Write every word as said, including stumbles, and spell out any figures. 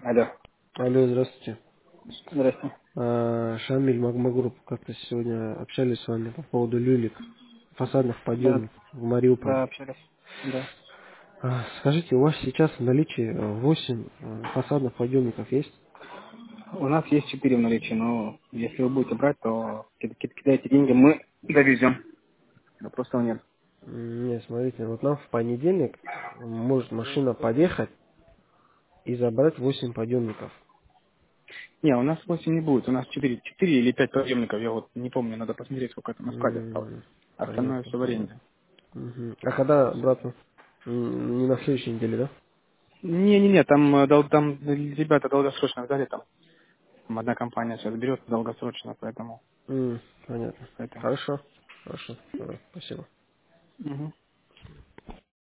Алло. Алло, здравствуйте. Здрасте. А, Шамиль, Магма Групп, как-то сегодня общались с вами по поводу люлек, фасадных Да, подъемников в да, Мариуполе. общались. Да. А, Скажите, у вас сейчас в наличии э, восемь э, фасадных подъемников есть? У нас есть четыре в наличии, но если вы будете брать, то ки- ки- кидайте деньги, мы довезем. Вопросов нет. М, Нет, смотрите, вот нам в понедельник может машина подъехать и забрать восемь подъемников. Не, у нас восемь не будет, у нас четыре, четыре или пять подъемников, я вот не помню, надо посмотреть, сколько это на складе осталось. М, Остальное Понятно, все в аренде. понятно. Мгм. А когда обратно? М, Не на следующей неделе, да? Не-не-не, там, э, дол- там ребята долгосрочно взяли, там Там одна компания сейчас берет долгосрочно, поэтому, М, Понятно. поэтому. Хорошо, хорошо, Ага, спасибо. Мгм.